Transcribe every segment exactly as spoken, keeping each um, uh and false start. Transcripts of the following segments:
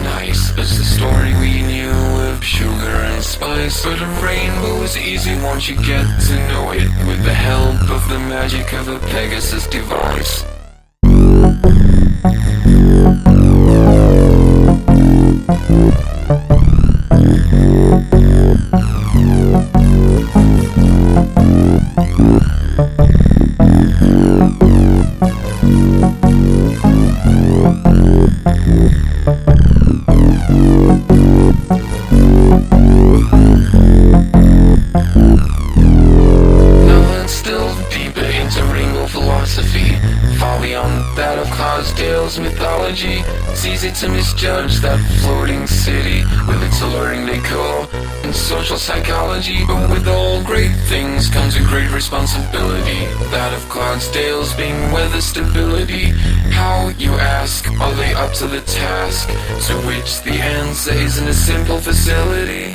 nice as the story we knew of sugar and spice. But a rainbow is easy once you get to know it, with the help of the magic of a Pegasus device. Far beyond that of Clydesdale's mythology, it's easy to misjudge that floating city with its alluring decor and social psychology. But with all great things comes a great responsibility, that of Clydesdale's being weather stability. How, you ask, are they up to the task? To which the answer isn't a simple facility.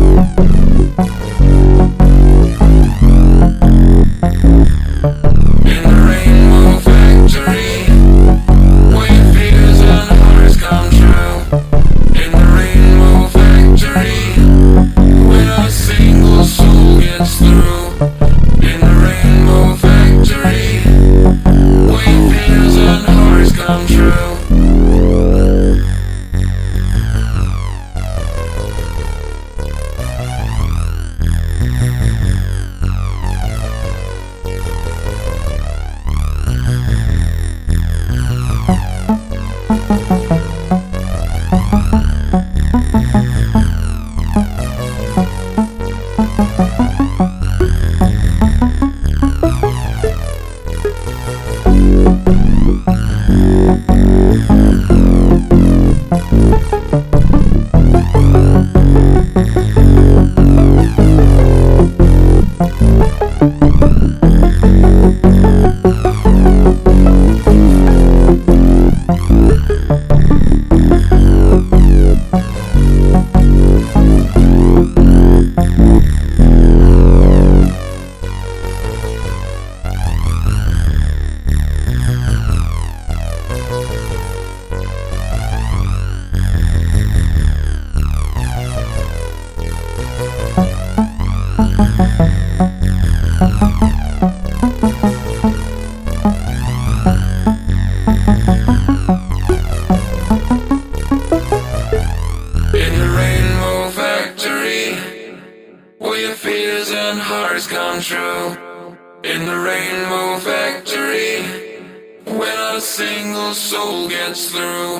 And hearts come true. In the rainbow factory, when not a single soul gets through.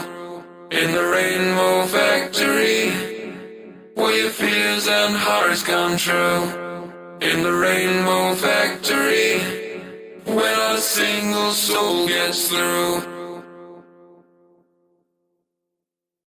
In the rainbow factory, where your fears and hearts come true. In the rainbow factory, when not a single soul gets through.